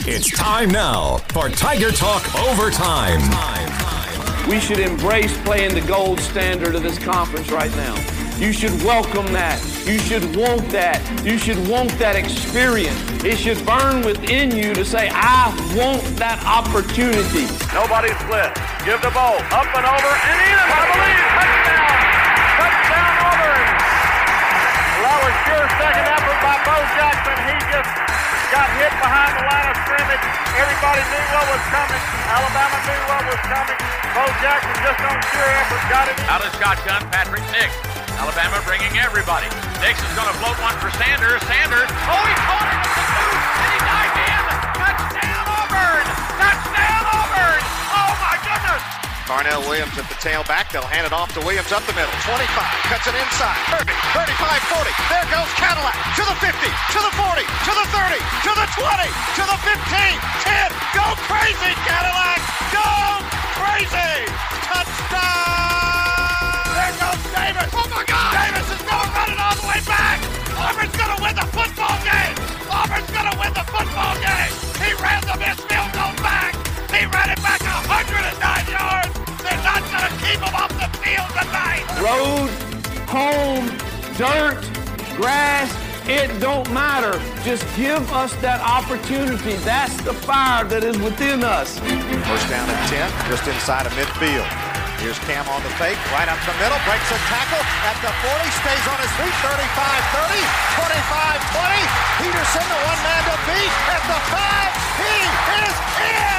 It's time now for Tiger Talk Overtime. We should embrace playing the gold standard of this conference right now. You should welcome that. You should want that. You should want that experience. It should burn within you to say, I want that opportunity. Nobody's split. Give the ball up and over and in, I believe. Touchdown. Touchdown Auburn. Well, that was sure second effort by Bo Jackson. He just got hit behind the line of scrimmage. Everybody knew what was coming. Alabama knew what was coming. Bo Jackson just on sure effort got it. Out of shotgun, Patrick Nix. Alabama bringing everybody. Nix is going to float one for Sanders. Sanders, oh, he caught it with the boot, and he dived in. Touchdown, Auburn! Touchdown, Auburn! Oh, my goodness! Carnell Williams at the tailback. They'll hand it off to Williams up the middle. 25, cuts it inside. 30, 35, 40. There goes Cadillac to the 50, to the 40, to the 30, to the 20, to the 15, 10. Go crazy, Cadillac! Go crazy! Touchdown! There goes Davis. Oh, my God! Davis is going to run it all the way back. Auburn's going to win the football game. Auburn's going to win the football game. He ran the missed field goal back. He ran it back 109 yards. They're not going to keep him off the field tonight. Road, home, dirt, grass, it don't matter. Just give us that opportunity. That's the fire that is within us. First down and 10, just inside of midfield. Here's Cam on the fake, right up the middle, breaks a tackle at the 40, stays on his feet, 35-30, 25-20. Peterson, the one man to beat at the 5. He is in!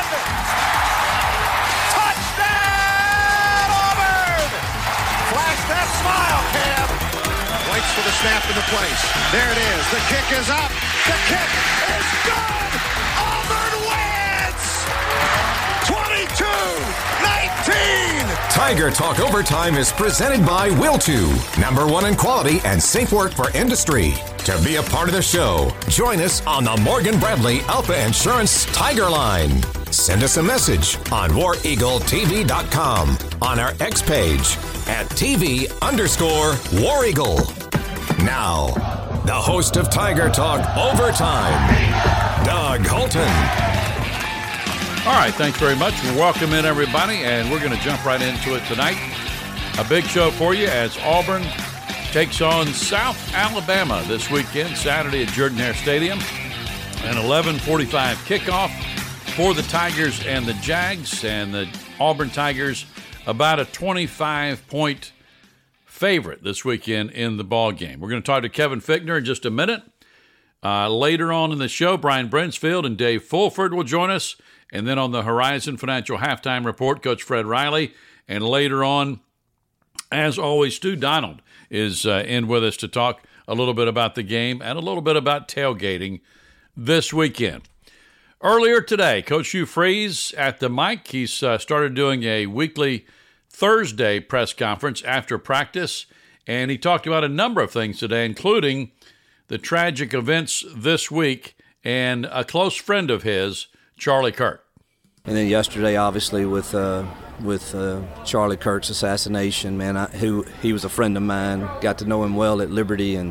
Touchdown, Auburn! Flash that smile, Cam. Waits for the snap into place. There it is. The kick is up. The kick is good. Auburn wins! 22-19! Tiger Talk Overtime is presented by Will2, #1 in quality and safe work for industry. To be a part of the show, join us on the Morgan Bradley Alpha Insurance Tiger Line. Send us a message on WarEagleTV.com, on our X page at TV_War Eagle. Now, the host of Tiger Talk Overtime, Doug Holton. All right, thanks very much. Welcome in, everybody, and we're going to jump right into it tonight. A big show for you as Auburn takes on South Alabama this weekend, Saturday at Jordan-Hare Stadium. An 11:45 kickoff for the Tigers and the Jags, and the Auburn Tigers about a 25-point favorite this weekend in the ball game. We're going to talk to Kevin Fichtner in just a minute. Later on in the show, Brian Brinsfield and Dave Fulford will join us. And then on the Horizon Financial Halftime Report, Coach Fred Riley. And later on, as always, Stu Donald is in with us to talk a little bit about the game and a little bit about tailgating this weekend. Earlier today, Coach Hugh Freeze at the mic. He's started doing a weekly Thursday press conference after practice, and he talked about a number of things today, including the tragic events this week and a close friend of his, Charlie Kirk. And then yesterday, obviously, with Charlie Kirk's assassination, man, he was a friend of mine. Got to know him well at Liberty, and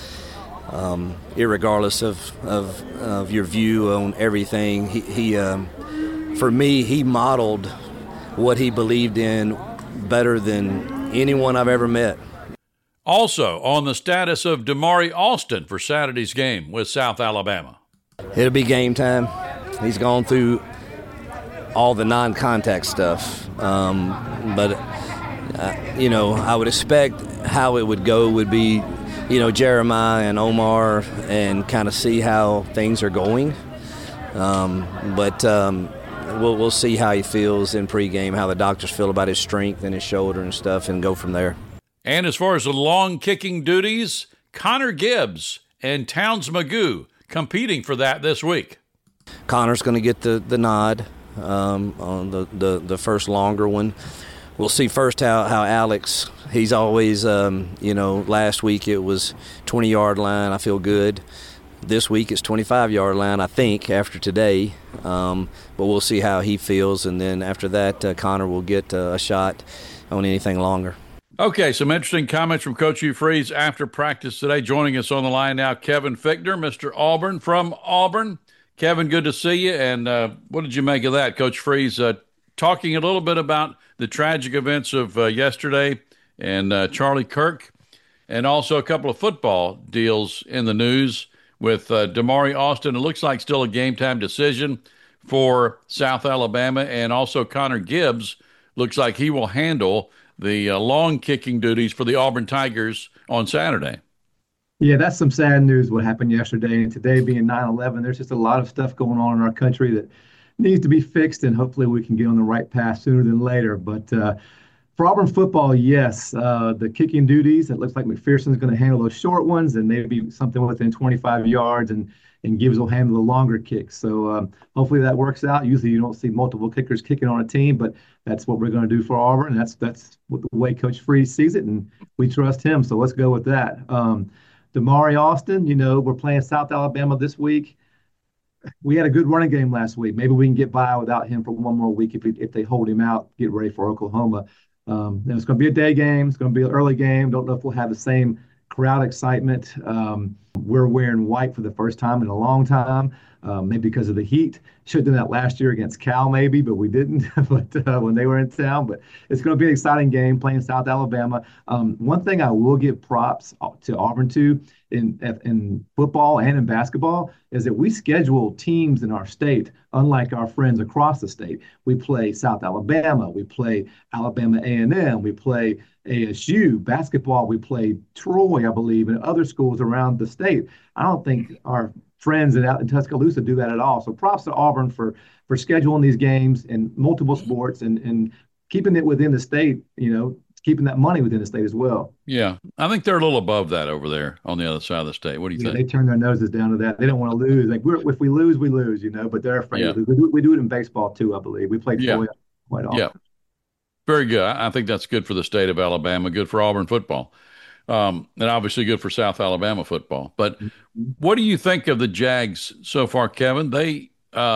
irregardless of your view on everything, he for me, he modeled what he believed in better than anyone I've ever met. Also, on the status of Damari Alston for Saturday's game with South Alabama. It'll be game time. He's gone through all the non-contact stuff, but I would expect how it would go would be, Jeremiah and Omar, and kind of see how things are going. But we'll see how he feels in pregame, how the doctors feel about his strength and his shoulder and stuff, and go from there. And as far as the long kicking duties, Connor Gibbs and Towns Magoo competing for that this week. Connor's going to get the nod on the first longer one. We'll see first how Alex, he's always, last week it was 20-yard line. I feel good. This week it's 25-yard line, I think, after today. But we'll see how he feels. And then after that, Connor will get a shot on anything longer. Okay, some interesting comments from Coach Hugh Freeze after practice today. Joining us on the line now, Kevin Fichtner, Mr. Auburn from Auburn. Kevin, good to see you. And what did you make of that? Coach Freeze talking a little bit about the tragic events of yesterday and Charlie Kirk, and also a couple of football deals in the news with Damari Alston. It looks like still a game-time decision for South Alabama, and also Connor Gibbs looks like he will handle the long kicking duties for the Auburn Tigers on Saturday. Yeah, that's some sad news what happened yesterday. And today being 9/11, there's just a lot of stuff going on in our country that needs to be fixed, and hopefully we can get on the right path sooner than later. But for Auburn football, yes, the kicking duties, it looks like McPherson's going to handle those short ones and maybe something within 25 yards, and Gibbs will handle the longer kicks. So hopefully that works out. Usually you don't see multiple kickers kicking on a team, but that's what we're going to do for Auburn. That's what the way Coach Freeze sees it, and we trust him. So let's go with that. Damari Alston, we're playing South Alabama this week. We had a good running game last week. Maybe we can get by without him for one more week if they hold him out, get ready for Oklahoma. It's going to be a day game. It's going to be an early game. Don't know if we'll have the same crowd excitement. We're wearing white for the first time in a long time, maybe because of the heat. Should have done that last year against Cal, maybe, but we didn't. But when they were in town, but it's going to be an exciting game playing South Alabama. One thing I will give props to Auburn to in football and in basketball is that we schedule teams in our state, unlike our friends across the state. We play South Alabama, we play Alabama A&M, we play ASU basketball, we play Troy, I believe, and other schools around the state. I don't think our friends in Tuscaloosa do that at all. So props to Auburn for scheduling these games in multiple sports and keeping it within the state, keeping that money within the state as well. Yeah, I think they're a little above that over there on the other side of the state. What do you think? They turn their noses down to that. They don't want to lose. Like if we lose, we lose, but they're afraid to lose. We do it in baseball too, I believe. We play Troy quite often. Yeah, very good. I think that's good for the state of Alabama, good for Auburn football, and obviously good for South Alabama football. But what do you think of the Jags so far, Kevin? We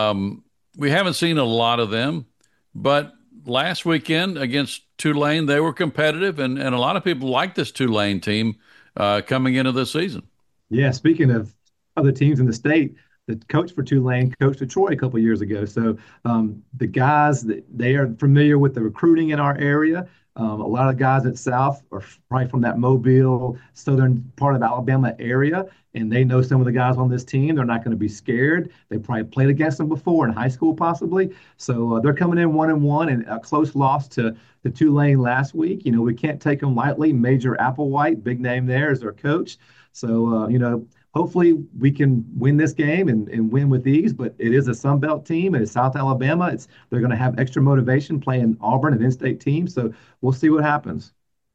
haven't seen a lot of them, but last weekend against Tulane, they were competitive, and a lot of people like this Tulane team coming into this season. Yeah, speaking of other teams in the state, the coach for Tulane coached at Troy a couple of years ago. So the guys, they are familiar with the recruiting in our area. A lot of guys at South are probably from that Mobile, southern part of Alabama area, and they know some of the guys on this team. They're not going to be scared. They probably played against them before in high school, possibly. So they're coming in 1-1, and a close loss to Tulane last week. We can't take them lightly. Major Applewhite, big name there, is their coach. So, hopefully we can win this game and win with ease, but it is a Sun Belt team. It's South Alabama. They're going to have extra motivation playing Auburn, an in-state team. So we'll see what happens.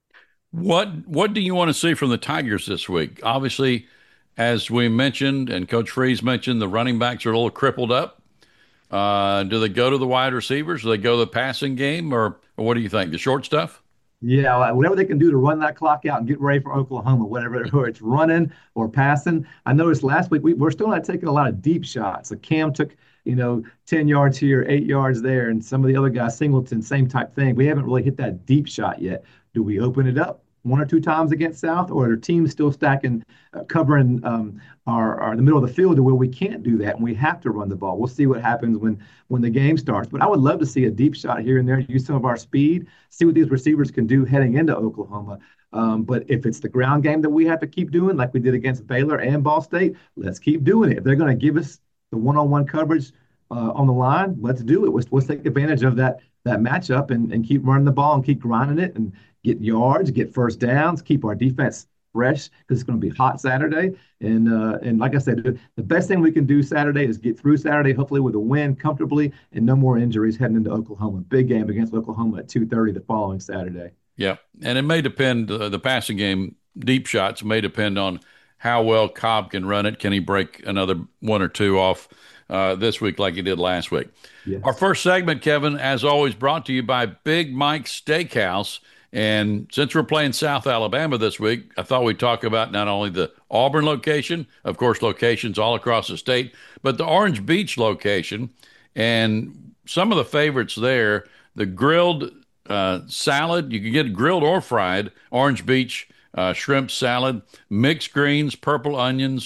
What do you want to see from the Tigers this week? Obviously, as we mentioned and Coach Freeze mentioned, the running backs are a little crippled up. Do they go to the wide receivers? Do they go to the passing game? Or what do you think? The short stuff? Yeah, whatever they can do to run that clock out and get ready for Oklahoma, whatever it's running or passing. I noticed last week we're still not taking a lot of deep shots. So Cam took, 10 yards here, 8 yards there, and some of the other guys, Singleton, same type thing. We haven't really hit that deep shot yet. Do we open it up one or two times against South, or are teams still stacking, covering the middle of the field to where we can't do that and we have to run the ball? We'll see what happens when the game starts. But I would love to see a deep shot here and there, use some of our speed, see what these receivers can do heading into Oklahoma. But if it's the ground game that we have to keep doing, like we did against Baylor and Ball State, let's keep doing it. If they're going to give us the one-on-one coverage on the line, let's do it. Let's take advantage of that matchup and keep running the ball and keep grinding it and get yards, get first downs, keep our defense fresh because it's going to be hot Saturday. And like I said, the best thing we can do Saturday is get through Saturday, hopefully with a win comfortably and no more injuries heading into Oklahoma. Big game against Oklahoma at 2:30 the following Saturday. Yeah, and it may depend, the passing game, deep shots may depend on how well Cobb can run it. Can he break another one or two off this week like he did last week? Yes. Our first segment, Kevin, as always, brought to you by Big Mike's Steakhouse. And since we're playing South Alabama this week, I thought we'd talk about not only the Auburn location, of course, locations all across the state, but the Orange Beach location. And some of the favorites there, the grilled salad, you can get grilled or fried, Orange Beach shrimp salad, mixed greens, purple onions,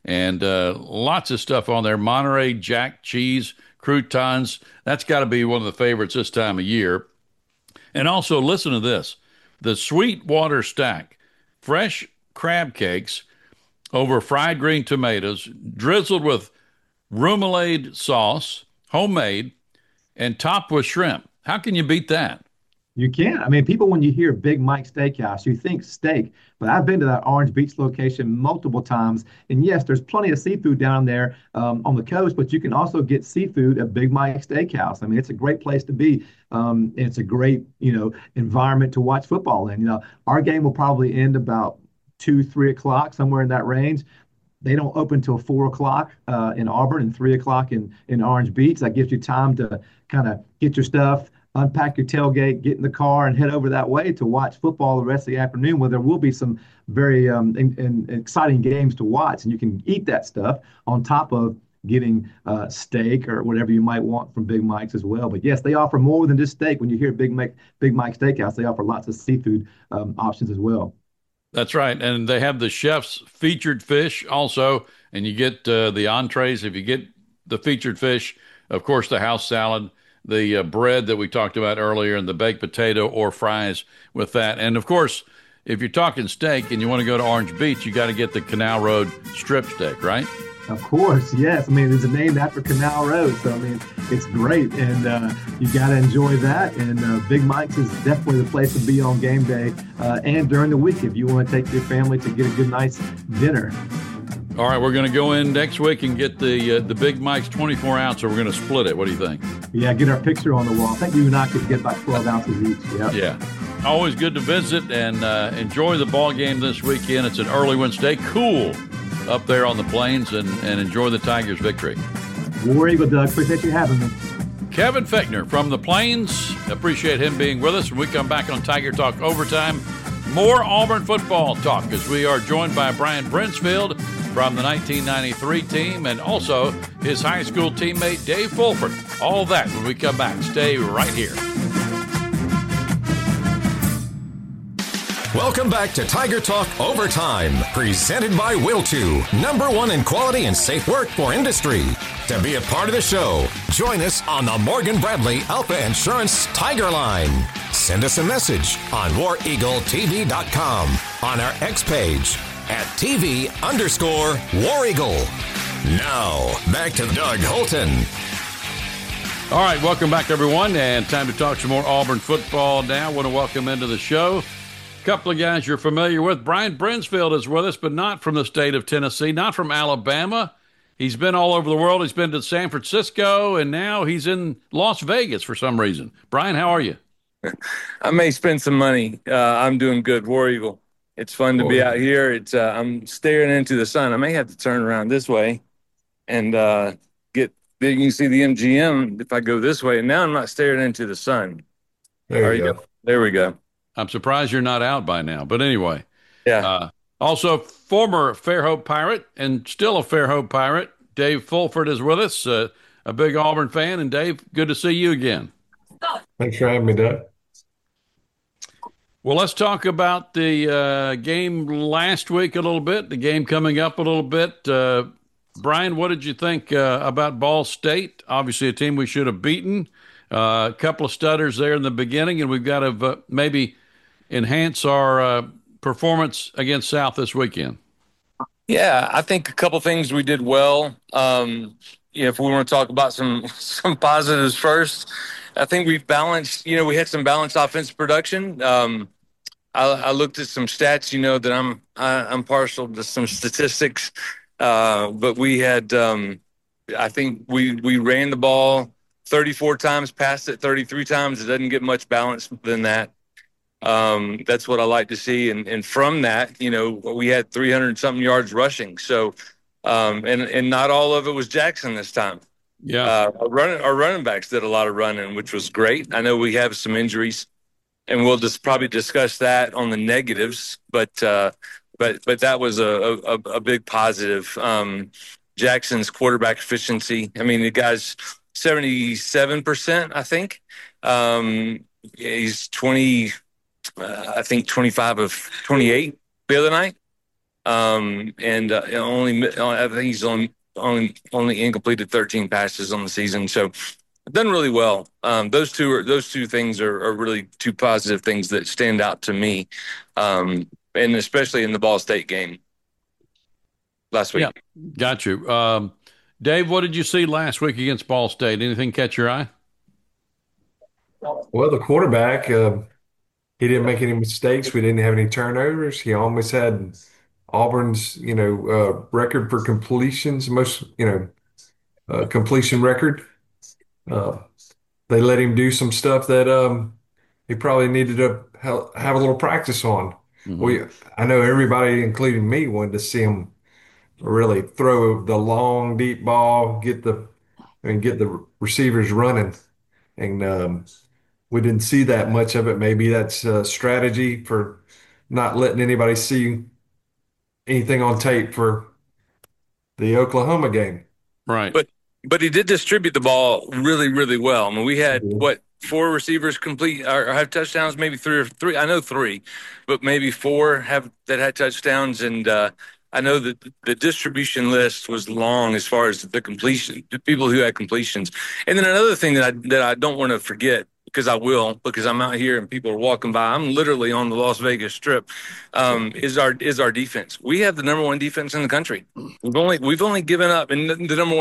and lots of stuff on there. Monterey Jack cheese, croutons. That's got to be one of the favorites this time of year. And also, listen to this. The Sweetwater Stack, fresh crab cakes over fried green tomatoes, drizzled with remoulade sauce, homemade, and topped with shrimp. How can you beat that? You can't. I mean, people, when you hear Big Mike Steakhouse, you think steak, but I've been to that Orange Beach location multiple times. And yes, there's plenty of seafood down there on the coast, but you can also get seafood at Big Mike Steakhouse. I mean, it's a great place to be. And it's a great, environment to watch football in. Our game will probably end about 2, 3 o'clock, somewhere in that range. They don't open till 4 o'clock in Auburn and 3 o'clock in Orange Beach. That gives you time to kind of get your stuff, unpack your tailgate, get in the car, and head over that way to watch football the rest of the afternoon, where there will be some very exciting games to watch. And you can eat that stuff on top of getting steak or whatever you might want from Big Mike's as well. But yes, they offer more than just steak. When you hear Big Mike Steakhouse, they offer lots of seafood options as well. That's right. And they have the chef's featured fish also, and you get the entrees. If you get the featured fish, of course, the house salad, the bread that we talked about earlier, and the baked potato or fries with that. And, of course, if you're talking steak and you want to go to Orange Beach, you got to get the Canal Road strip steak, right? Of course, yes. I mean, it's named after Canal Road, so I mean, it's great, and you got to enjoy that. And Big Mike's is definitely the place to be on game day and during the week if you want to take your family to get a good, nice dinner. All right, we're going to go in next week and get the Big Mike's 24 ounce, or we're going to split it. What do you think? Yeah, get our picture on the wall. I think you and I could get about 12 ounces each. Yep. Yeah. Always good to visit and enjoy the ball game this weekend. It's an early one. Stay cool up there on the plains and enjoy the Tigers' victory. War Eagle, Doug. Appreciate you having me. Kevin Fechner from the Plains. Appreciate him being with us. When we come back on Tiger Talk Overtime, more Auburn football talk as we are joined by Brian Brinsfield from the 1993 team and also his high school teammate Dave Fulford. All that when we come back. Stay right here. Welcome back to Tiger Talk Overtime, presented by Will2, #1 in quality and safe work for industry. To be a part of the show, join us on the Morgan Bradley Alpha Insurance Tiger Line. Send us a message on WarEagleTV.com, on our X page at TV_War Eagle. Now, back to Doug Holton. All right, welcome back, everyone, and time to talk some more Auburn football now. I want to welcome into the show couple of guys you're familiar with. Brian Brinsfield is with us, but not from the state of Tennessee, not from Alabama. He's been all over the world. He's been to San Francisco, and now he's in Las Vegas for some reason. Brian, how are you? I may spend some money. I'm doing good. War Eagle. It's fun to be out here. I'm staring into the sun. I may have to turn around this way and get big. You can see the MGM if I go this way. And now I'm not staring into the sun. There you go. There we go. I'm surprised you're not out by now. But anyway. Yeah. Also, former Fairhope Pirate and still a Fairhope Pirate, Dave Fulford is with us, a big Auburn fan. And, Dave, good to see you again. Thanks for having me, Doug. Well, let's talk about the game last week a little bit, the game coming up a little bit. Brian, what did you think about Ball State? Obviously a team we should have beaten. A couple of stutters there in the beginning, and we've got to maybe enhance our performance against South this weekend. Yeah, I think a couple things we did well. If we want to talk about some positives first, I think we've balanced, we had some balanced offensive production. I looked at some stats, that I'm partial to some statistics, but we had, I think we ran the ball 34 times, passed it 33 times. It doesn't get much balance than that. That's what I like to see. And from that, we had 300 something yards rushing. So, and not all of it was Jackson this time. Yeah. Our running backs did a lot of running, which was great. I know we have some injuries and we'll just probably discuss that on the negatives, but that was a big positive. Jackson's quarterback efficiency. I mean, the guy's 77%, I think. He's 25 of 28 the other night. and I think he's only incompleted 13 passes on the season. So done really well. Those two things are really two positive things that stand out to me, and especially in the Ball State game last week. Yeah, got you. Dave, what did you see last week against Ball State? Anything catch your eye? Well, the quarterback, he didn't make any mistakes. We didn't have any turnovers. He almost had Auburn's, record for completions, most, completion record. Uh, they let him do some stuff that he probably needed to have a little practice on. I know everybody, including me, wanted to see him really throw the long, deep ball, get the receivers running, and we didn't see that much of it. Maybe that's a strategy for not letting anybody see anything on tape for the Oklahoma game. Right. But he did distribute the ball really, really well. I mean, we had four receivers complete or have touchdowns, maybe three. I know three, but maybe four that had touchdowns. And I know that the distribution list was long as far as the people who had completions. And then another thing that I don't want to forget, because I will, because I'm out here and people are walking by. I'm literally on the Las Vegas Strip. Is our defense? We have the number one defense in the country. We've only given up, and the number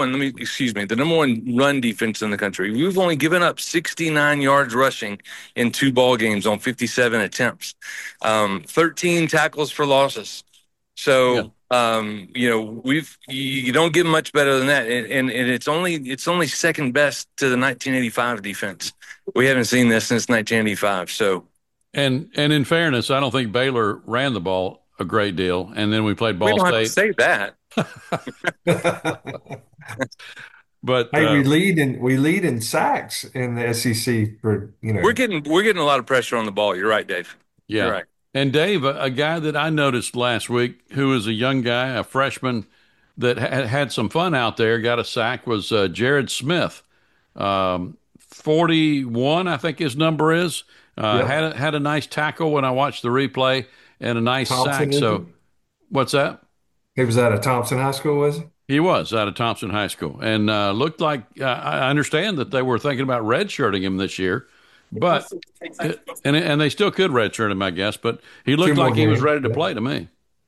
one run defense in the country. We've only given up 69 yards rushing in 2 ball games on 57 attempts, 13 tackles for losses. So. Yeah. You don't get much better than that, and it's only second best to the 1985 defense. We haven't seen this since 1985. So, and in fairness, I don't think Baylor ran the ball a great deal, and then we played Ball State. We don't have to say that. But hey, we lead in sacks in the SEC for We're getting a lot of pressure on the ball. You're right, Dave. Yeah. You're right. And Dave, a guy that I noticed last week, who was a young guy, a freshman that had some fun out there, got a sack, was Jared Smith. 41, I think his number is. Had a nice tackle when I watched the replay and a nice sack. So, what's that? He was out of Thompson High School, was he? He was out of Thompson High School, and looked like I understand that they were thinking about redshirting him this year. But and they still could redshirt him, I guess. But he looked like he was ready to play to me.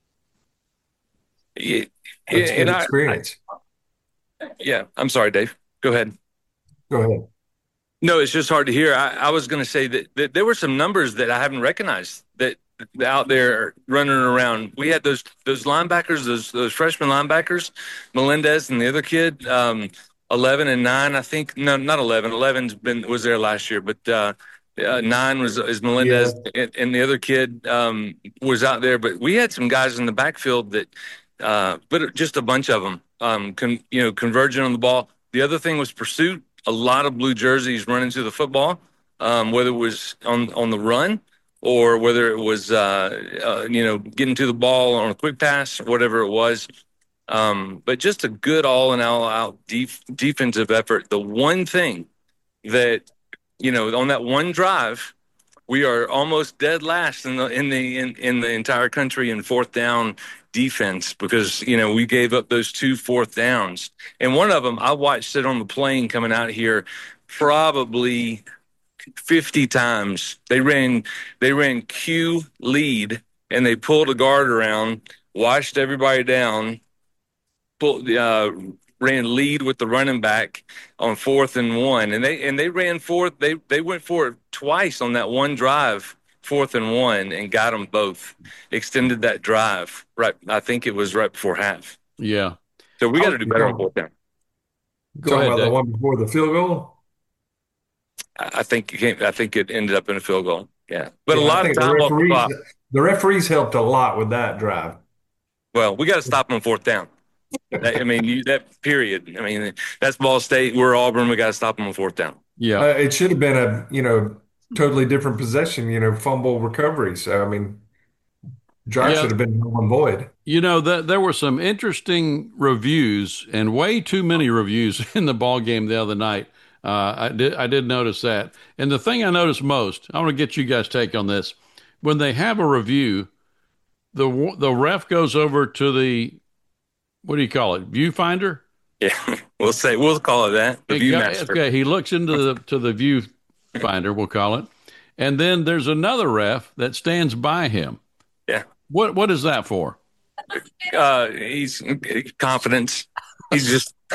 Yeah, and experience. I'm sorry, Dave. Go ahead. Go ahead. No, it's just hard to hear. I was going to say that there were some numbers that I haven't recognized that out there running around. We had those linebackers, those freshman linebackers, Melendez and the other kid. 11 and 9, I think. No, not 11. 11 was there last year, but 9 is Melendez, and the other kid was out there. But we had some guys in the backfield that, but just a bunch of them, converging on the ball. The other thing was pursuit. A lot of blue jerseys running to the football, whether it was on the run or whether it was getting to the ball on a quick pass, whatever it was. But just a good all-out defensive effort. The one thing that, on that one drive, we are almost dead last in the entire country in fourth down defense because, we gave up those 2 fourth downs. And one of them, I watched it on the plane coming out here probably 50 times. They ran Q lead and they pulled a guard around, washed everybody down, ran lead with the running back on 4th and 1, and they ran fourth. They went for it twice on that one drive, 4th and 1, and got them both. Extended that drive right. I think it was right before half. Yeah. So we got to do better on 4th down. Go ahead. About the one before the field goal. I think it ended up in a field goal. Yeah, but a lot of time the referees helped a lot with that drive. Well, we got to stop them on 4th down. I mean, that period. I mean, that's Ball State. We're Auburn. We got to stop them on 4th down. Yeah, it should have been a totally different possession. Fumble recovery. So I mean, drive should have been null and void. There were some interesting reviews and way too many reviews in the ball game the other night. I did notice that. And the thing I noticed most, I want to get you guys' take on this. When they have a review, the ref goes over to the, what do you call it, viewfinder? Yeah, we'll call it that. The viewmaster. Okay, he looks into the viewfinder, we'll call it, and then there's another ref that stands by him. Yeah. What is that for? He's confidence. He's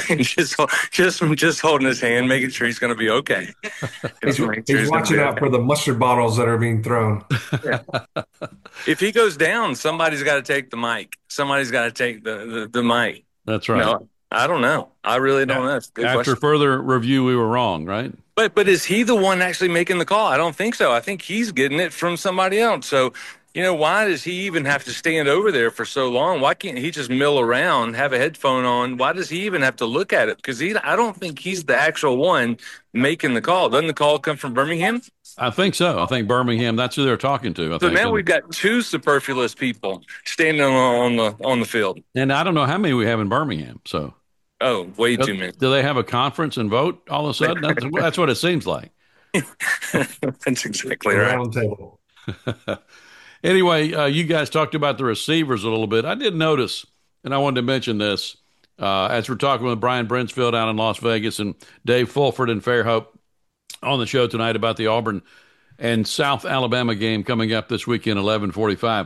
just holding his hand, making sure he's going to be okay. He's watching out for the mustard bottles that are being thrown. Yeah. If he goes down, somebody's got to take the mic. Somebody's got to take the mic. That's right. No, I don't know. I really don't know. After further review, we were wrong, right? But is he the one actually making the call? I don't think so. I think he's getting it from somebody else. So, why does he even have to stand over there for so long? Why can't he just mill around, have a headphone on? Why does he even have to look at it? Because I don't think he's the actual one making the call. Doesn't the call come from Birmingham? I think so. I think Birmingham, that's who they're talking to. So now we've got two superfluous people standing on the field. And I don't know how many we have in Birmingham, so. Oh, way too many. Do they have a conference and vote all of a sudden? That's what it seems like. That's exactly right. Round table. Anyway, you guys talked about the receivers a little bit. I did notice, and I wanted to mention this, as we're talking with Brian Brinsfield out in Las Vegas and Dave Fulford and Fairhope on the show tonight about the Auburn and South Alabama game coming up this weekend, 11:45.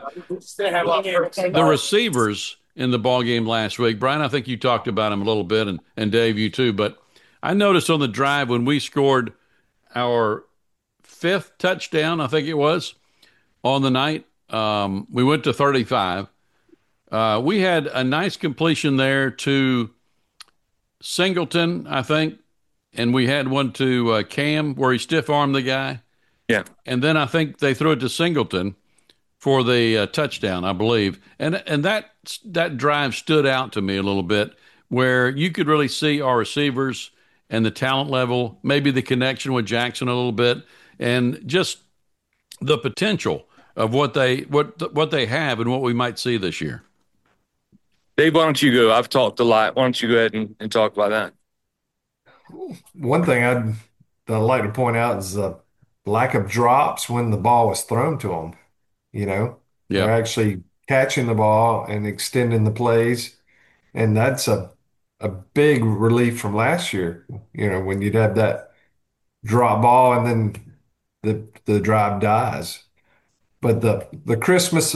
The receivers in the ball game last week, Brian, I think you talked about them a little bit, and Dave, you too. But I noticed on the drive when we scored our fifth touchdown, I think it was, on the night, we went to 35. We had a nice completion there to Singleton, I think, and we had one to Cam where he stiff-armed the guy. Yeah. And then I think they threw it to Singleton for the touchdown, I believe. And that drive stood out to me a little bit, where you could really see our receivers and the talent level, maybe the connection with Jackson a little bit, and just the potential of what they have and what we might see this year. Dave, why don't you go? I've talked a lot. Why don't you go ahead and talk about that? One thing I'd like to point out is the lack of drops when the ball was thrown to them. They're actually catching the ball and extending the plays, and that's a big relief from last year. When you'd have that drop ball and then the drive dies. But the crispness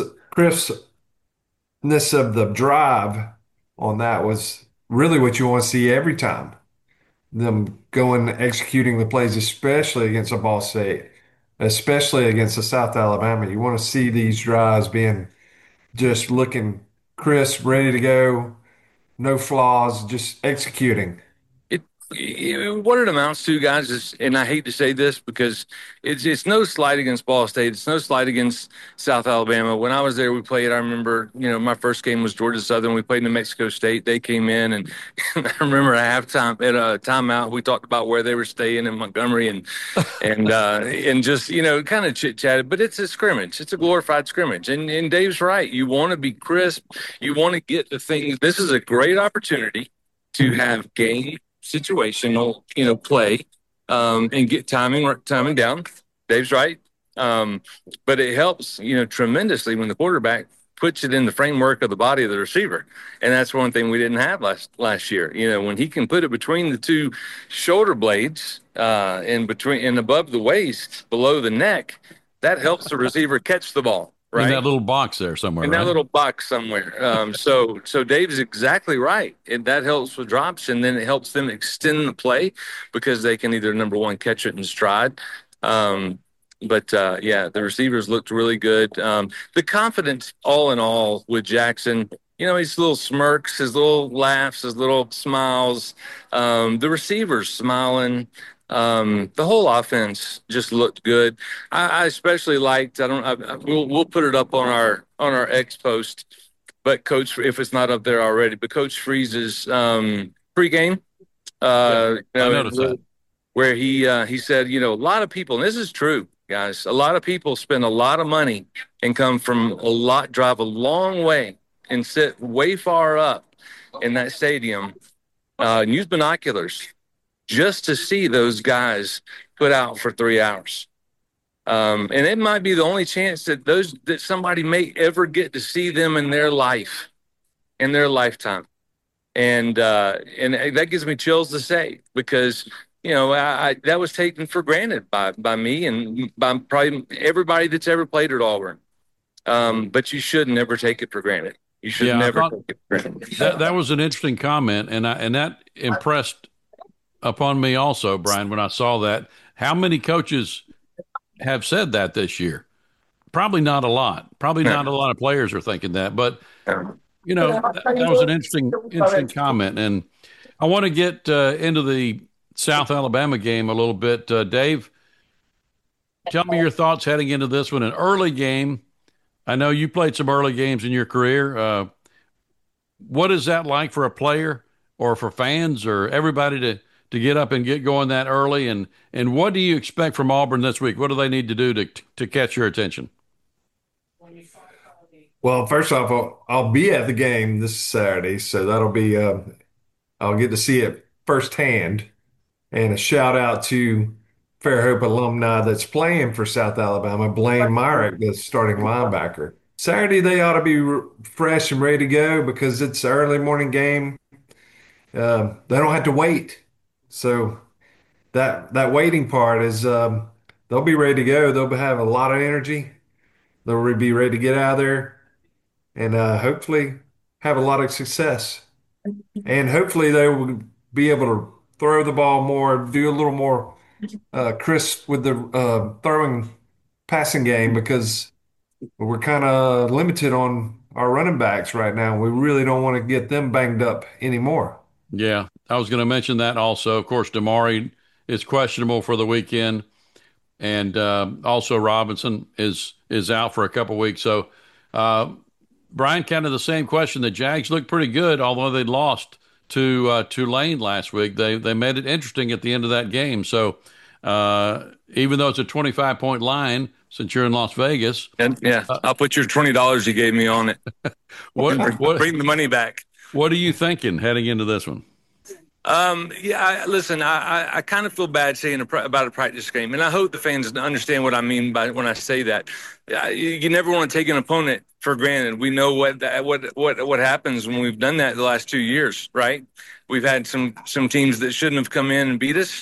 of the drive on that was really what you want to see every time. Them executing the plays, especially against a Ball State, especially against the South Alabama. You want to see these drives being just looking crisp, ready to go, no flaws, just executing. What it amounts to, guys, is, and I hate to say this because it's no slight against Ball State. It's no slight against South Alabama. When I was there, we played, I remember, my first game was Georgia Southern. We played New Mexico State. They came in, and I remember at halftime, at a timeout, we talked about where they were staying in Montgomery and just, kind of chit-chatted. But it's a scrimmage. It's a glorified scrimmage. And Dave's right. You want to be crisp. You want to get the things. This is a great opportunity to have game situational, play, and get timing down. Dave's right. But it helps, tremendously when the quarterback puts it in the framework of the body of the receiver. And that's one thing we didn't have last year. When he can put it between the two shoulder blades, and above the waist, below the neck, that helps the receiver catch the ball. Right. In that little box there somewhere. In that little box somewhere. So Dave's exactly right. And that helps with drops, and then it helps them extend the play because they can either, number one, catch it in stride. The receivers looked really good. The confidence, all in all, with Jackson, his little smirks, his little laughs, his little smiles, the receivers smiling. The whole offense just looked good. I especially liked. We'll put it up on our X post, but Coach, if it's not up there already, but Coach Freeze's pregame. I noticed that, where he said, a lot of people, and this is true, guys. A lot of people spend a lot of money and drive a long way and sit way far up in that stadium, and use binoculars just to see those guys put out for 3 hours. And it might be the only chance that somebody may ever get to see them in their life, in their lifetime. And that gives me chills to say, because, that was taken for granted by me and by probably everybody that's ever played at Auburn. But you should never take it for granted. You should never take it for granted. That was an interesting comment, and that impressed upon me also, Brian, when I saw that. How many coaches have said that this year? Probably not a lot. Probably not a lot of players are thinking that, but that was an interesting comment. And I want to get into the South Alabama game a little bit. Dave, tell me your thoughts heading into this one. An early game. I know you played some early games in your career. What is that like for a player or for fans or everybody to get up and get going that early? And what do you expect from Auburn this week? What do they need to do to catch your attention? Well, first off, I'll be at the game this Saturday, so that'll be I'll get to see it firsthand. And a shout out to Fairhope alumni that's playing for South Alabama, Blaine Myrick, the starting linebacker. Saturday, they ought to be fresh and ready to go because it's an early morning game. They don't have to wait. So that waiting part is they'll be ready to go. They'll have a lot of energy. They'll be ready to get out of there and hopefully have a lot of success. And hopefully they will be able to throw the ball more, do a little more crisp with the throwing passing game, because we're kind of limited on our running backs right now. We really don't want to get them banged up anymore. Yeah, I was going to mention that also. Of course, Damari is questionable for the weekend, and also Robinson is out for a couple weeks. So, Brian, kind of the same question. The Jags looked pretty good, although they lost to Tulane last week. They made it interesting at the end of that game. So, even though it's a 25-point line, since you're in Las Vegas, I'll put your $20 you gave me on it. Bring the money back. What are you thinking heading into this one? Listen, I kind of feel bad saying about a practice game, and I hope the fans understand what I mean by when I say that. You never want to take an opponent for granted. We know what happens when we've done that the last 2 years, right? We've had some teams that shouldn't have come in and beat us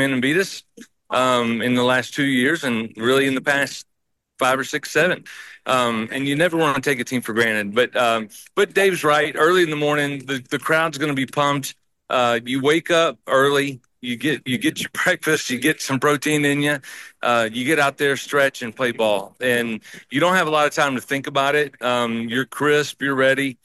in the last 2 years, and really in the past 5 or 6, 7. And you never want to take a team for granted. But Dave's right. Early in the morning, the crowd's going to be pumped. You wake up early. You get your breakfast. You get some protein in you. You get out there, stretch, and play ball. And you don't have a lot of time to think about it. You're crisp. You're ready.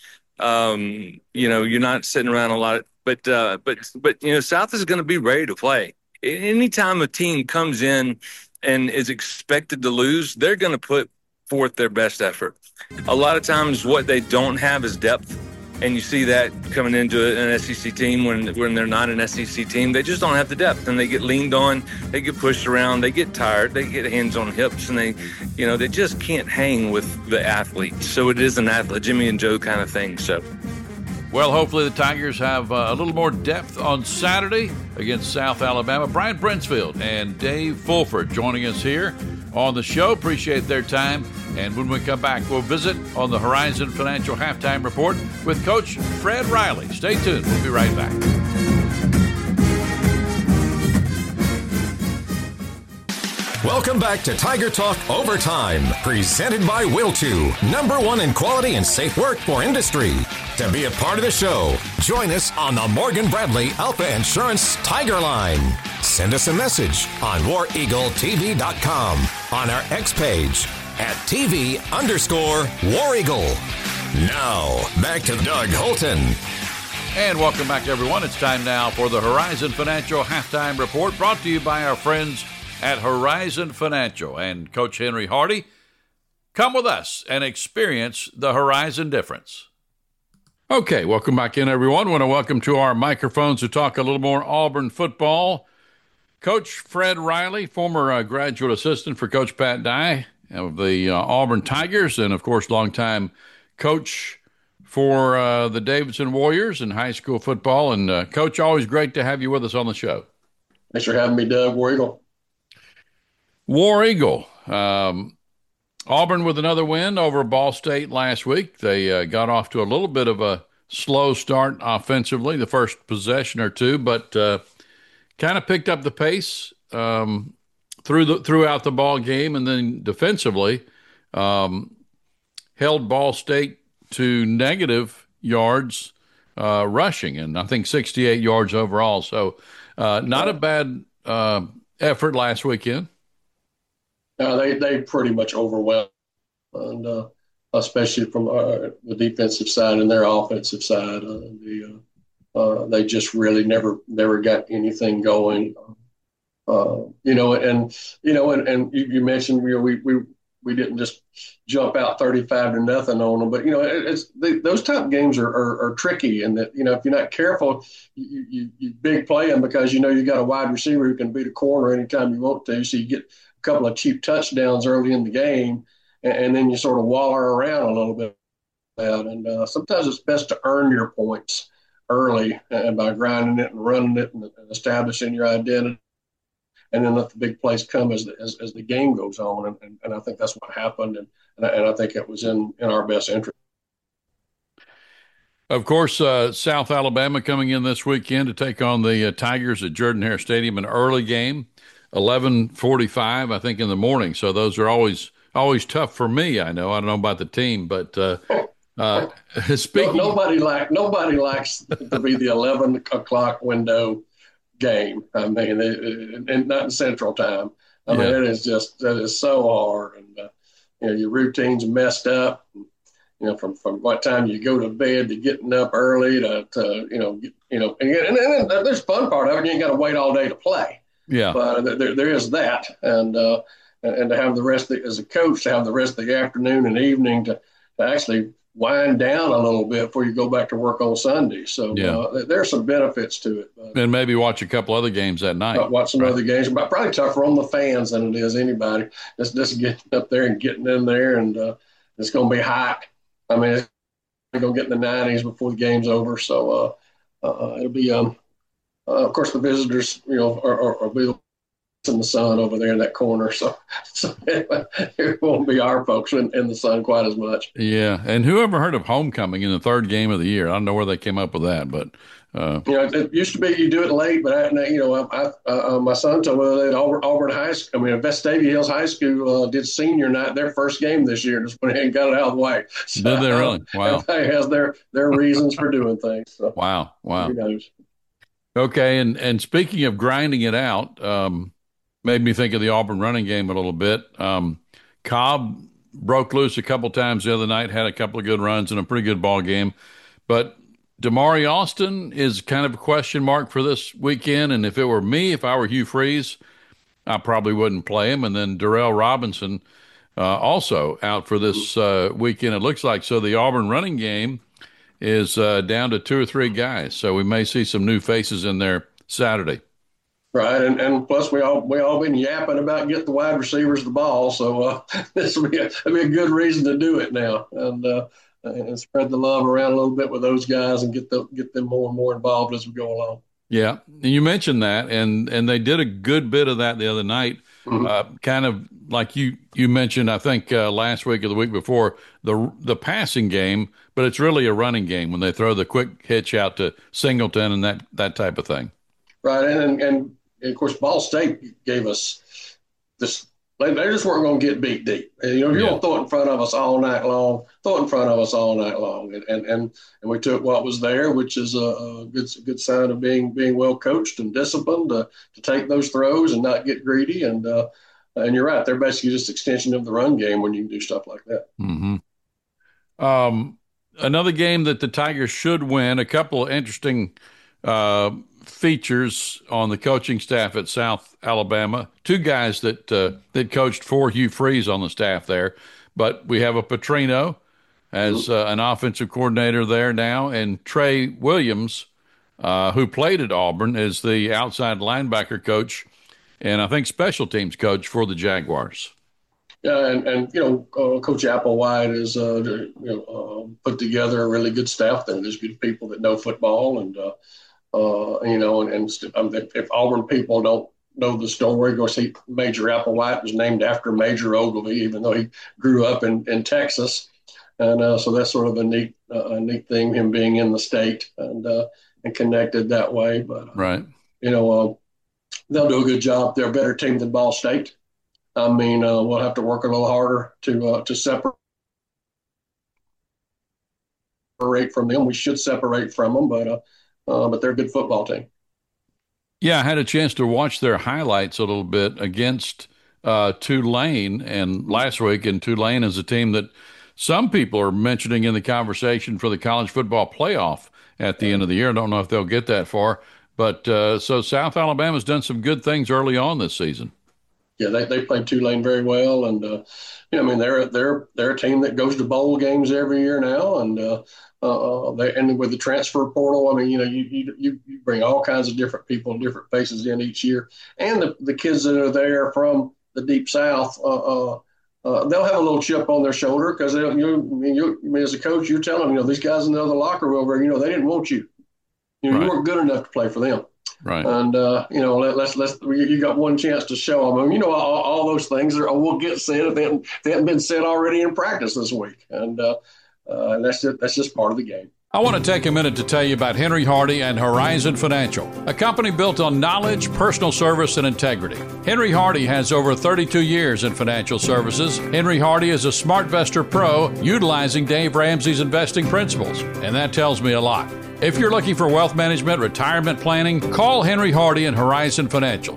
You're not sitting around a lot. But South is going to be ready to play. Anytime a team comes in and is expected to lose, they're going to put forth their best effort. A lot of times what they don't have is depth, and you see that coming into an SEC team when they're not an SEC team. They just don't have the depth, and they get leaned on, they get pushed around, they get tired, they get hands on hips, and they just can't hang with the athletes. So it is an athlete, Jimmy and Joe kind of thing. So, well, hopefully the Tigers have a little more depth on Saturday against South Alabama. Brian Brinsfield and Dave Fulford joining us here on the show. Appreciate their time. And when we come back, we'll visit on the Horizon Financial Halftime Report with Coach Fred Riley. Stay tuned. We'll be right back. Welcome back to Tiger Talk Overtime, presented by Will2, #1 in quality and safe work for industry. To be a part of the show, join us on the Morgan Bradley Alpha Insurance Tiger Line. Send us a message on WarEagleTV.com, on our X page at TV_War Eagle. Now, back to Doug Holton. And welcome back, everyone. It's time now for the Horizon Financial Halftime Report, brought to you by our friends at Horizon Financial. And Coach Henry Hardy, come with us and experience the Horizon difference. Okay, welcome back in, everyone. I want to welcome to our microphones to talk a little more Auburn football, Coach Fred Riley, former graduate assistant for Coach Pat Dye of the Auburn Tigers, and, of course, longtime coach for the Davidson Warriors in high school football. And, Coach, always great to have you with us on the show. Thanks for having me, Doug. War Eagle. War Eagle. Auburn with another win over Ball State last week. They got off to a little bit of a slow start offensively, the first possession or two, but kind of picked up the pace throughout the ball game, and then defensively held Ball State to negative yards rushing, and I think 68 yards overall. So not a bad effort last weekend. They pretty much overwhelmed, and especially from the defensive side and their offensive side, they just really never got anything going. And you mentioned we didn't just jump out 35-0 on them, but those type of games are tricky, and that if you're not careful, you big play them because you got a wide receiver who can beat a corner anytime you want to, so you get a couple of cheap touchdowns early in the game, and then you sort of waller around a little bit. And sometimes it's best to earn your points early and by grinding it and running it and establishing your identity, and then let the big plays come as the game goes on. And I think that's what happened, and I think it was in our best interest. Of course, South Alabama coming in this weekend to take on the Tigers at Jordan-Hare Stadium, an early game, 11:45, I think, in the morning. So those are always tough for me. I don't know about the team, but speaking, nobody likes to be the 11 o'clock window game. I mean, and not in Central Time. I mean, that is so hard, and your routines are messed up. From what time you go to bed to getting up early and then there's fun part of it. You ain't got to wait all day to play. Yeah, but there is that, and to have the rest as a coach to have the rest of the afternoon and evening to actually wind down a little bit before you go back to work on Sunday. So there's some benefits to it. And maybe watch a couple other games that night. Watch some other games, but probably tougher on the fans than it is anybody. Just getting up there and getting in there, and it's going to be hot. I mean, we're going to get in the 90s before the game's over. So it'll be, of course, the visitors, are be in the sun over there in that corner, so it won't be our folks in the sun quite as much. Yeah, and whoever heard of homecoming in the third game of the year? I don't know where they came up with that, but it used to be you do it late, but my son told me that Auburn High School, Vestavia Hills High School did senior night, their first game this year, just went ahead and got it out of the way. So, did they really? Wow. Everybody has their reasons for doing things. So, wow. Who knows? Okay, and speaking of grinding it out, made me think of the Auburn running game a little bit. Cobb broke loose a couple times the other night, had a couple of good runs and a pretty good ball game. But Damari Alston is kind of a question mark for this weekend. And if it were me, if I were Hugh Freeze, I probably wouldn't play him. And then Darrell Robinson also out for this weekend, it looks like. So the Auburn running game is down to 2 or 3 guys. So we may see some new faces in there Saturday. Right, and plus we all been yapping about getting the wide receivers the ball, so this will be a good reason to do it now, and spread the love around a little bit with those guys and get them more and more involved as we go along. Yeah, and you mentioned that, and they did a good bit of that the other night, kind of like you mentioned, I think last week or the week before, the passing game, but it's really a running game when they throw the quick hitch out to Singleton and that type of thing. Right, and of course, Ball State gave us this. They just weren't going to get beat deep. And, if you don't throw it in front of us all night long, throw it in front of us all night long. And we took what was there, which is a good sign of being well coached and disciplined to take those throws and not get greedy. And you're right, they're basically just extension of the run game when you can do stuff like that. Mm-hmm. Another game that the Tigers should win. A couple of interesting features on the coaching staff at South Alabama. 2 guys that coached for Hugh Freeze on the staff there. But we have a Petrino as an offensive coordinator there now, and Trey Williams, who played at Auburn, is the outside linebacker coach and I think special teams coach for the Jaguars. Yeah, and Coach Applewhite has put together a really good staff there. There's good people that know football, and if Auburn people don't know the story. Of course, Major Applewhite was named after Major Ogilvy, even though he grew up in Texas. And so that's sort of a neat thing, him being in the state and connected that way. But right, they'll do a good job. They're a better team than Ball State. I mean, we'll have to work a little harder to separate from them. We should separate from them, but they're a good football team. Yeah, I had a chance to watch their highlights a little bit against Tulane and last week, and Tulane is a team that some people are mentioning in the conversation for the college football playoff at the end of the year. I don't know if they'll get that far, but so South Alabama's done some good things early on this season. Yeah, they played Tulane very well, and I mean they're a team that goes to bowl games every year now, and with the transfer portal, I mean you bring all kinds of different people and different faces in each year, and the kids that are there from the Deep South. They'll have a little chip on their shoulder because as a coach, you tell them, these guys in the other locker room over, they didn't want you. You weren't good enough to play for them. Right. And, you got one chance to show them. All those things will get said if they haven't been said already in practice this week. And that's just part of the game. I want to take a minute to tell you about Henry Hardy and Horizon Financial, a company built on knowledge, personal service, and integrity. Henry Hardy has over 32 years in financial services. Henry Hardy is a SmartVestor Pro utilizing Dave Ramsey's investing principles, and that tells me a lot. If you're looking for wealth management, retirement planning, call Henry Hardy and Horizon Financial,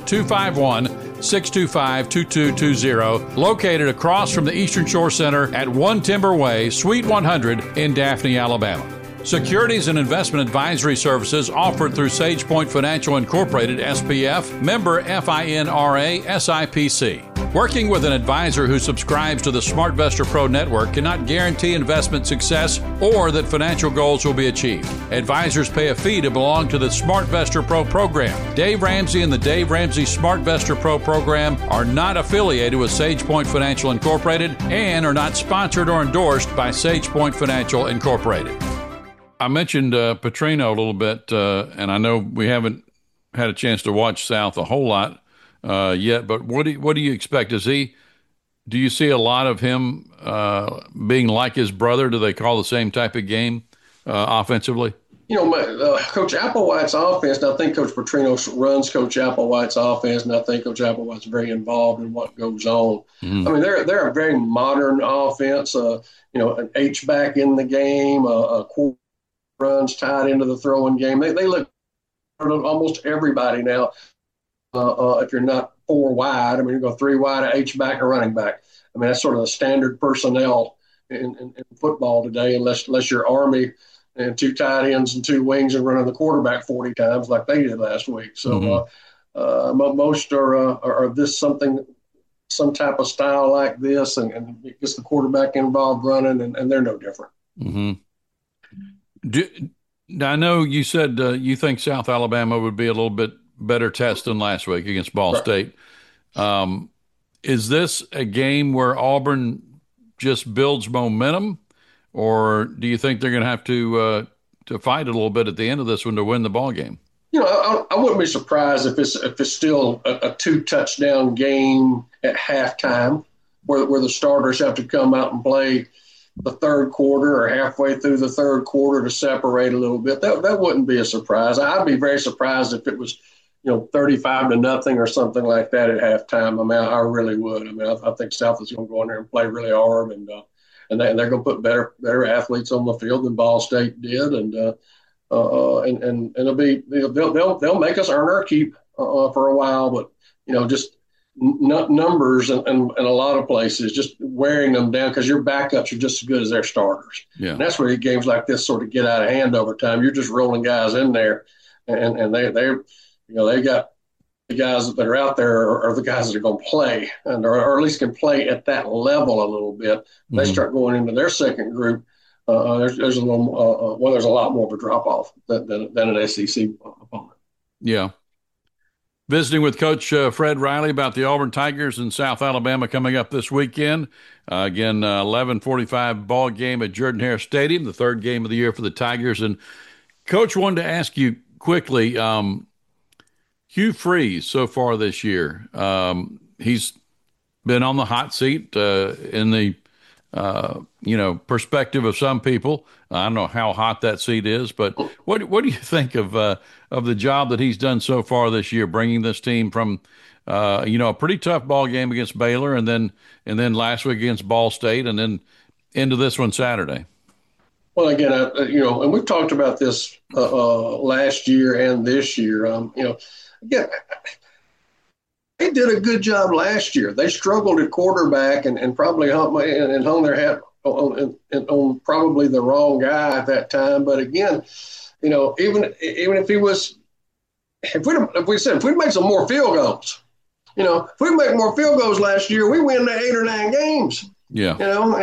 251-625-2220, located across from the Eastern Shore Center at 1 Timber Way, Suite 100 in Daphne, Alabama. Securities and investment advisory services offered through SagePoint Financial Incorporated, SPF, member FINRA, SIPC. Working with an advisor who subscribes to the SmartVestor Pro network cannot guarantee investment success or that financial goals will be achieved. Advisors pay a fee to belong to the SmartVestor Pro program. Dave Ramsey and the Dave Ramsey SmartVestor Pro program are not affiliated with SagePoint Financial Incorporated and are not sponsored or endorsed by SagePoint Financial Incorporated. I mentioned Petrino a little bit, and I know we haven't had a chance to watch South a whole lot yet, but what do you expect? Do you see a lot of him being like his brother? Do they call the same type of game offensively? Coach Applewhite's offense, and I think Coach Petrino runs Coach Applewhite's offense, and I think Coach Applewhite's very involved in what goes on. Mm-hmm. I mean, they're a very modern offense, an H-back in the game, a quarter runs tied into the throwing game. They look at almost everybody now. If you're not 4 wide, I mean, you go 3 wide, a H-back, a running back. I mean, that's sort of the standard personnel in football today, unless you're Army and 2 tight ends and 2 wings and running the quarterback 40 times like they did last week. So most are this some type of style like this, and it gets the quarterback involved running, and they're no different. Mm-hmm. I know you said you think South Alabama would be a little bit better test than last week against Ball State. Is this a game where Auburn just builds momentum, or do you think they're going to have to fight a little bit at the end of this one to win the ball game? I wouldn't be surprised if it's still a 2-touchdown game at halftime, where the starters have to come out and play the third quarter or halfway through the third quarter to separate a little bit. That wouldn't be a surprise. I'd be very surprised if it was 35-0 or something like that at halftime. I mean, I really would. I mean, I think South is going to go in there and play really hard, and they're going to put better athletes on the field than Ball State did, and it'll be they'll make us earn our keep for a while, but just numbers and a lot of places just wearing them down because your backups are just as good as their starters. Yeah. And that's where games like this sort of get out of hand over time. You're just rolling guys in there, and they got the guys that are out there are the guys that are going to play or at least can play at that level a little bit. Mm-hmm. They start going into their second group. There's a little there's a lot more of a drop off than an SEC opponent. Yeah. Visiting with Coach Fred Riley about the Auburn Tigers and South Alabama coming up this weekend. Again, 11:45 ball game at Jordan-Hare Stadium, the third game of the year for the Tigers. And Coach, wanted to ask you quickly, Hugh Freeze so far this year. He's been on the hot seat in the perspective of some people. I don't know how hot that seat is, but what do you think of the job that he's done so far this year, bringing this team from a pretty tough ball game against Baylor, and then last week against Ball State, and then into this one Saturday? Well, again, and we've talked about this last year and this year. Again, they did a good job last year. They struggled at quarterback and probably hung their hat on probably the wrong guy at that time. But again, even if he was, if we'd make some more field goals, if we make more field goals last year, we win the 8 or 9 games. Yeah.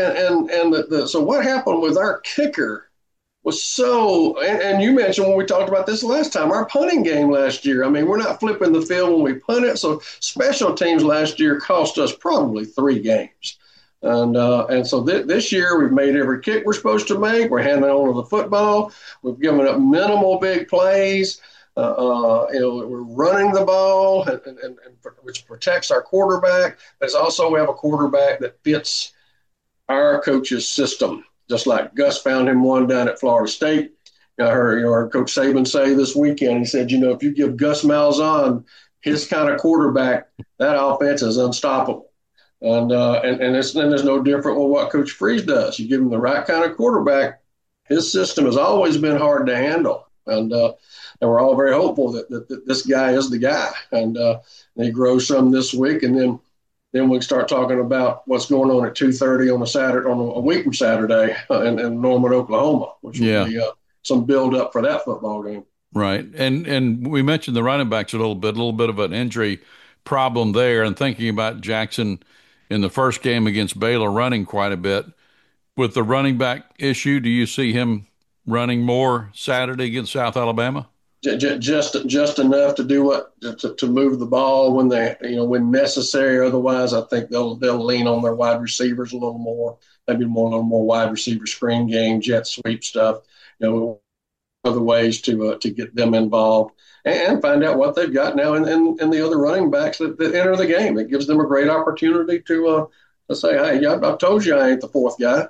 So what happened with our kicker was and you mentioned when we talked about this last time, our punting game last year. I mean, we're not flipping the field when we punt it. So special teams last year cost us probably 3 games. And so this year we've made every kick we're supposed to make. We're handing on to the football. We've given up minimal big plays. We're running the ball, which protects our quarterback. But also we have a quarterback that fits our coach's system, just like Gus found him one down at Florida State. I heard Coach Saban say this weekend, he said, if you give Gus Malzahn his kind of quarterback, that offense is unstoppable. And there's no different with what Coach Freeze does. You give him the right kind of quarterback, his system has always been hard to handle. And we're all very hopeful that this guy is the guy. And he grows some this week, and then we start talking about what's going on at 2:30 on a week from Saturday in Norman, Oklahoma, which will be some build up for that football game. Right. And we mentioned the running backs a little bit of an injury problem there, and thinking about Jackson in the first game against Baylor running quite a bit. With the running back issue, do you see him running more Saturday against South Alabama? Just enough to do to move the ball when necessary. Otherwise, I think they'll lean on their wide receivers a little more, maybe a little more wide receiver screen game, jet sweep stuff. Other ways to get them involved and find out what they've got now in the other running backs that enter the game. It gives them a great opportunity to say, hey, I've told you I ain't the fourth guy.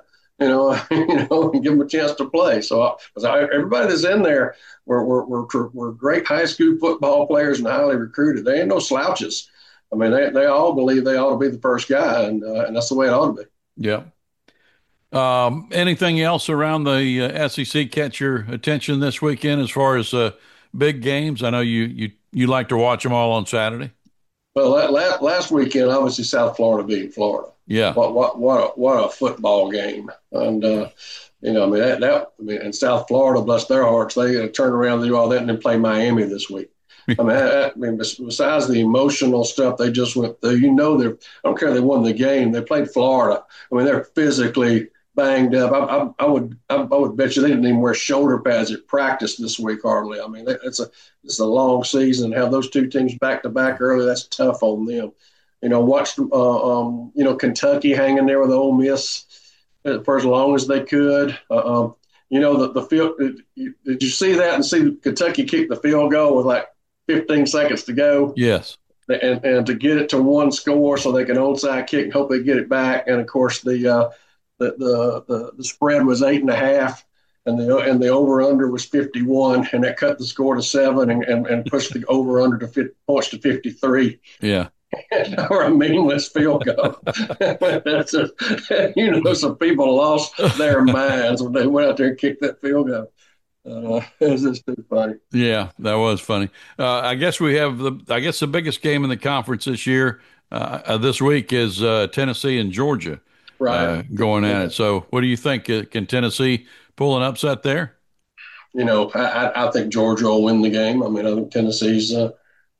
And give them a chance to play. So everybody that's in there, we're great high school football players and highly recruited. They ain't no slouches. I mean, they all believe they ought to be the first guy, and that's the way it ought to be. Yeah. Anything else around the SEC catch your attention this weekend as far as big games? I know you like to watch them all on Saturday. Well, last weekend, obviously South Florida beat Florida. Yeah. What a football game. And, in South Florida, bless their hearts, they turn around and do all that and then play Miami this week. Besides the emotional stuff they just went through, I don't care if they won the game, they played Florida. I mean, they're physically banged up. I would bet you they didn't even wear shoulder pads at practice this week hardly. I mean, it's a long season. Have those two teams back to back early, that's tough on them. Watched Kentucky hanging there with Ole Miss for as long as they could. The field. Did you see that and see Kentucky kick the field goal with like 15 seconds to go? Yes. And to get it to one score so they can onside kick and hope they get it back. And of course the spread was 8.5 and the over under was 51, and that cut the score to 7 and pushed the over under to points to 53. Yeah. Or a meaningless field goal. Some people lost their minds when they went out there and kicked that field goal. It was just too funny. Yeah, that was funny. I guess we have the biggest game in the conference this year. This week is Tennessee and Georgia, right? Going at it. So, what do you think? Can Tennessee pull an upset there? I think Georgia will win the game. I mean, I think Tennessee's a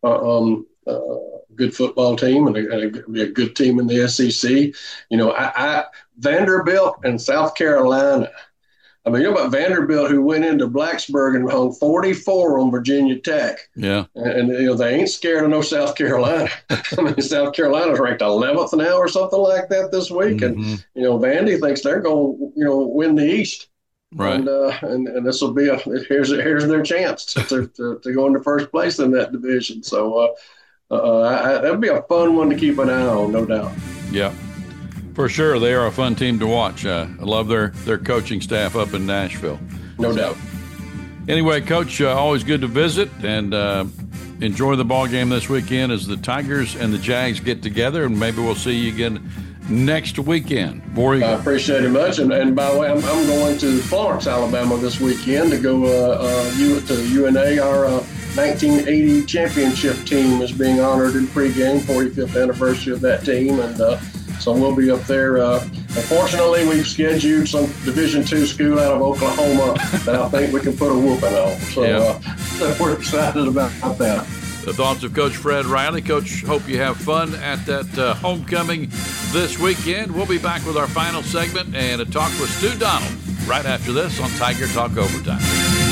good football team and be a good team in the SEC. Vanderbilt and South Carolina. I mean, about Vanderbilt, who went into Blacksburg and hung 44 on Virginia Tech. Yeah. And they ain't scared of no South Carolina. I mean, South Carolina's ranked 11th now or something like that this week. Mm-hmm. And, Vandy thinks they're going to, win the East. Right. And this will be here's their chance to go into first place in that division. So that'll be a fun one to keep an eye on, no doubt. Yeah, for sure. They are a fun team to watch. I love their coaching staff up in Nashville. No doubt. Anyway, Coach, always good to visit, and enjoy the ball game this weekend as the Tigers and the Jags get together, and maybe we'll see you again next weekend. I appreciate it much. And by the way, I'm going to Florence, Alabama this weekend to go to UNA. Our 1980 championship team is being honored in pregame, 45th anniversary of that team. And so we'll be up there. Unfortunately, we've scheduled some Division II school out of Oklahoma that I think we can put a whooping on. So we're excited about that. The thoughts of Coach Fred Riley. Coach, hope you have fun at that homecoming this weekend. We'll be back with our final segment and a talk with Stu Donald right after this on Tiger Talk Overtime.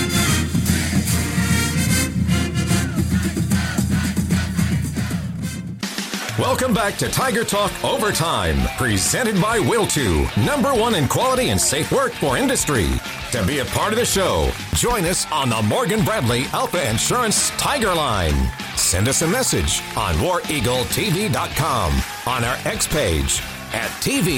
Welcome back to Tiger Talk Overtime, presented by Will2, #1 in quality and safe work for industry. To be a part of the show, join us on the Morgan Bradley Alpha Insurance Tiger Line. Send us a message on WarEagleTV.com, on our X page at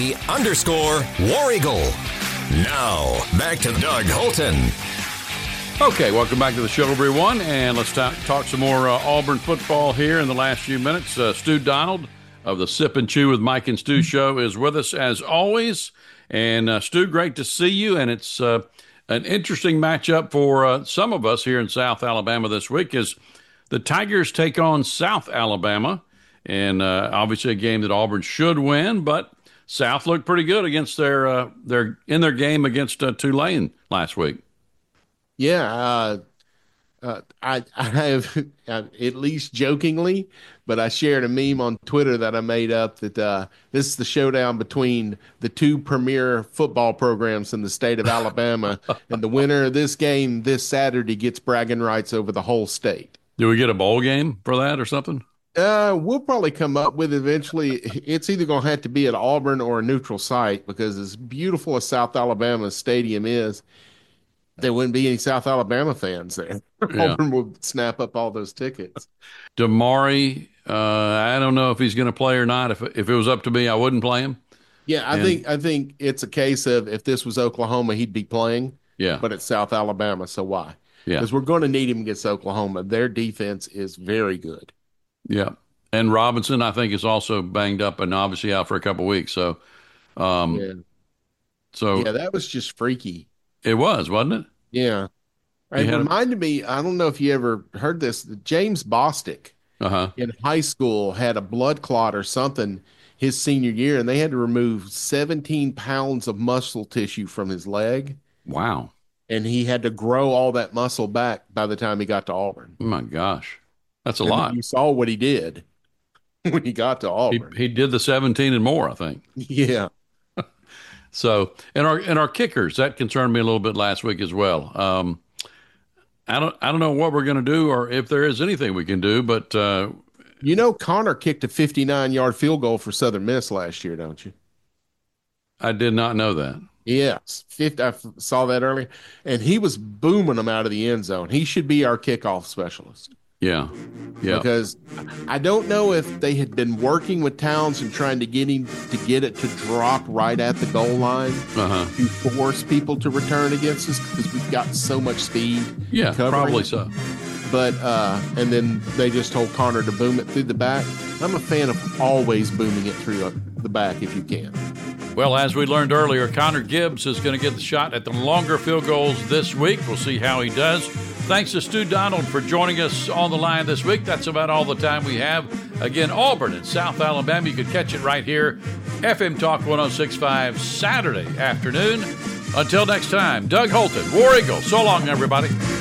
TV_War Eagle. Now, back to Doug Holton. Okay, welcome back to the show, everyone, and let's talk some more Auburn football here in the last few minutes. Stu Donald of the Sip and Chew with Mike and Stu show is with us as always. And Stu, great to see you, and it's an interesting matchup for some of us here in South Alabama this week as the Tigers take on South Alabama, and obviously a game that Auburn should win, but South looked pretty good against their game against Tulane last week. Yeah, I have, at least jokingly, but I shared a meme on Twitter that I made up that this is the showdown between the two premier football programs in the state of Alabama, and the winner of this game this Saturday gets bragging rights over the whole state. Do we get a bowl game for that or something? We'll probably come up with eventually. It's either going to have to be at Auburn or a neutral site, because as beautiful as South Alabama Stadium is, there wouldn't be any South Alabama fans there. Yeah. Auburn would snap up all those tickets. Damari, I don't know if he's going to play or not. If it was up to me, I wouldn't play him. Yeah, I think it's a case of if this was Oklahoma, he'd be playing. Yeah, but it's South Alabama, so why? Yeah, because we're going to need him against Oklahoma. Their defense is very good. Yeah, and Robinson, I think, is also banged up and obviously out for a couple of weeks. So, that was just freaky. It was, wasn't it? Yeah. It reminded me, I don't know if you ever heard this, James Bostic in high school had a blood clot or something his senior year, and they had to remove 17 pounds of muscle tissue from his leg. Wow. And he had to grow all that muscle back by the time he got to Auburn. Oh, my gosh. That's a lot. You saw what he did when he got to Auburn. He did the 17 and more, I think. Yeah. So, and our kickers, that concerned me a little bit last week as well. I don't know what we're going to do or if there is anything we can do, but Connor kicked a 59-yard field goal for Southern Miss last year, don't you? I did not know that. Yes, I saw that earlier, and he was booming them out of the end zone. He should be our kickoff specialist. Yeah. Because I don't know if they had been working with Towns and trying to get him to get it to drop right at the goal line to force people to return against us, because we've got so much speed. Yeah, probably so. But and then they just told Connor to boom it through the back. I'm a fan of always booming it through the back if you can. Well, as we learned earlier, Connor Gibbs is going to get the shot at the longer field goals this week. We'll see how he does. Thanks to Stu Donald for joining us on the line this week. That's about all the time we have. Again, Auburn in South Alabama. You could catch it right here, FM Talk 106.5, Saturday afternoon. Until next time, Doug Holton, War Eagle. So long, everybody.